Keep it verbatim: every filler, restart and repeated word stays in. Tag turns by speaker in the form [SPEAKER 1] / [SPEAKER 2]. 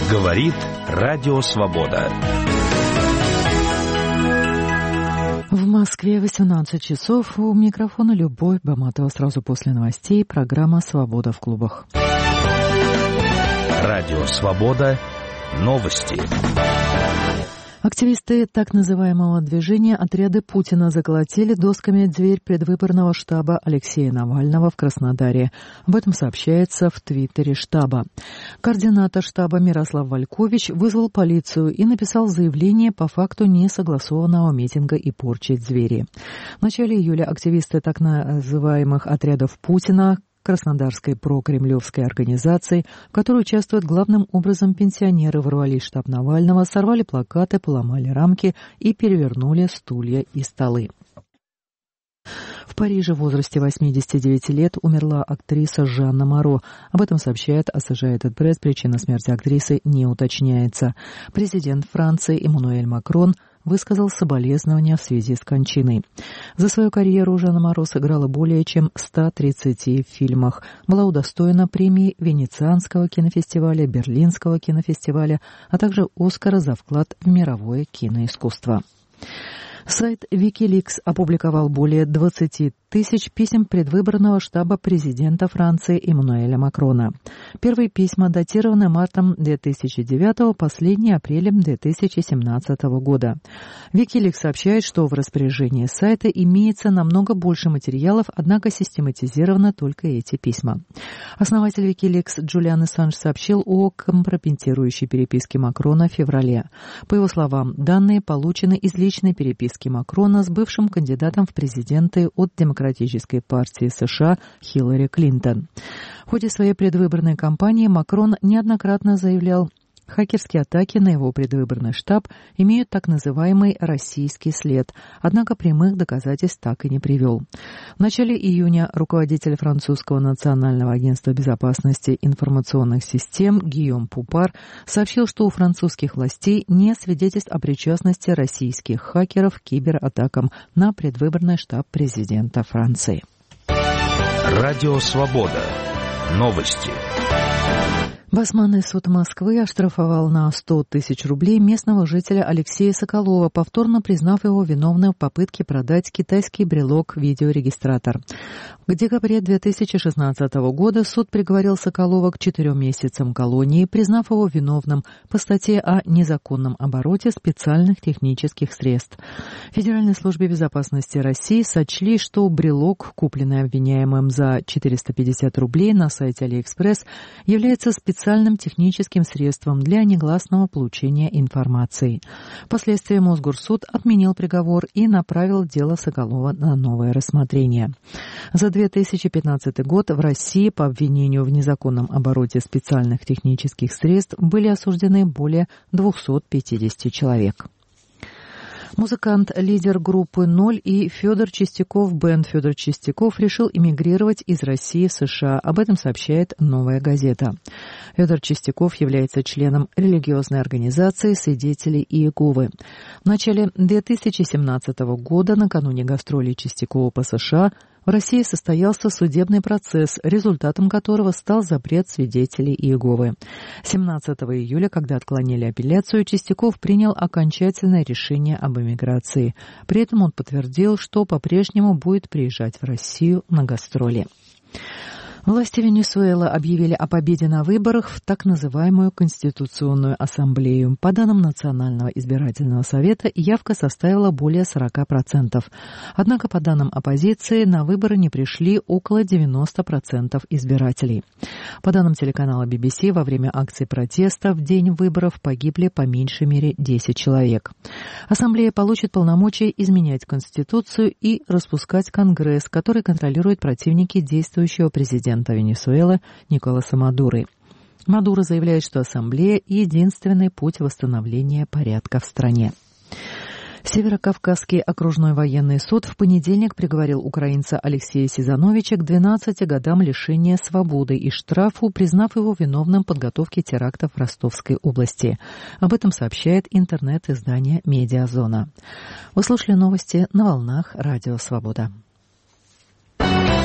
[SPEAKER 1] Говорит Радио Свобода.
[SPEAKER 2] В Москве восемнадцать часов. У микрофона Любовь Баматова. Сразу после новостей программа «Свобода в клубах».
[SPEAKER 1] Радио Свобода. Новости.
[SPEAKER 2] Активисты так называемого движения «Отряды Путина» заколотили досками дверь предвыборного штаба Алексея Навального в Краснодаре. Об этом сообщается в твиттере штаба. Координатор штаба Мирослав Валькович вызвал полицию и написал заявление по факту несогласованного митинга и порчи двери. В начале июля активисты так называемых «Отрядов Путина» Краснодарской прокремлевской организации, в которой участвуют главным образом пенсионеры, ворвались в штаб Навального, сорвали плакаты, поломали рамки и перевернули стулья и столы. В Париже в возрасте восьмидесяти девяти лет умерла актриса Жанна Моро. Об этом сообщает Associated Press. Причина смерти актрисы не уточняется. Президент Франции Эммануэль Макрон высказал соболезнования в связи с кончиной. За свою карьеру Жанна Моро сыграла более чем в ста тридцати фильмах. Была удостоена премии Венецианского кинофестиваля, Берлинского кинофестиваля, а также Оскара за вклад в мировое киноискусство. Сайт Wikileaks опубликовал более двадцати тысяч писем предвыборного штаба президента Франции Эммануэля Макрона. Первые письма датированы мартом две тысячи девятого, последние апрелем две тысячи семнадцатого года. Wikileaks сообщает, что в распоряжении сайта имеется намного больше материалов, однако систематизированы только эти письма. Основатель Wikileaks Джулиан Ассанж сообщил о компрометирующей переписке Макрона в феврале. По его словам, данные получены из личной переписки Макрона с бывшим кандидатом в президенты от Демократической партии США Хиллари Клинтон. В ходе своей предвыборной кампании Макрон неоднократно заявлял, хакерские атаки на его предвыборный штаб имеют так называемый российский след, однако прямых доказательств так и не привел. В начале июня руководитель французского национального агентства безопасности информационных систем Гийом Пупар сообщил, что у французских властей нет свидетельств о причастности российских хакеров к кибератакам на предвыборный штаб президента Франции.
[SPEAKER 1] Радио Свобода. Новости.
[SPEAKER 2] Басманный суд Москвы оштрафовал на сто тысяч рублей местного жителя Алексея Соколова, повторно признав его виновным в попытке продать китайский брелок-видеорегистратор. В декабре две тысячи шестнадцатого года суд приговорил Соколова к четырем месяцам колонии, признав его виновным по статье о незаконном обороте специальных технических средств. В Федеральной службе безопасности России сочли, что брелок, купленный обвиняемым за четыреста пятьдесят рублей на сайте Алиэкспресс, является специальным специальным техническим средством для негласного получения информации. Впоследствии Мосгорсуд отменил приговор и направил дело Соколова на новое рассмотрение. За две тысячи пятнадцатый год в России по обвинению в незаконном обороте специальных технических средств были осуждены более двухсот пятидесяти человек. Музыкант, лидер группы «Ноль» и Федор Чистяков, бэнд Федор Чистяков, решил эмигрировать из России в США. Об этом сообщает «Новая газета». Федор Чистяков является членом религиозной организации «Свидетели Иеговы». В начале две тысячи семнадцатого года, накануне гастролей Чистякова по США, в России состоялся судебный процесс, результатом которого стал запрет свидетелей Иеговы. семнадцатого июля, когда отклонили апелляцию, Чистяков принял окончательное решение об эмиграции. При этом он подтвердил, что по-прежнему будет приезжать в Россию на гастроли. Власти Венесуэлы объявили о победе на выборах в так называемую Конституционную ассамблею. По данным Национального избирательного совета, явка составила более сорока процентов. Однако, по данным оппозиции, на выборы не пришли около девяноста процентов избирателей. По данным телеканала би би си, во время акций протеста в день выборов погибли по меньшей мере десять человек. Ассамблея получит полномочия изменять Конституцию и распускать Конгресс, который контролирует противники действующего президента Венесуэлы Николаса Мадуры. Мадуро заявляет, что ассамблея – единственный путь восстановления порядка в стране. Северокавказский окружной военный суд в понедельник приговорил украинца Алексея Сизановича к двенадцати годам лишения свободы и штрафу, признав его виновным в подготовке терактов в Ростовской области. Об этом сообщает интернет-издание «Медиазона». Вы слушали новости на волнах Радио Свобода.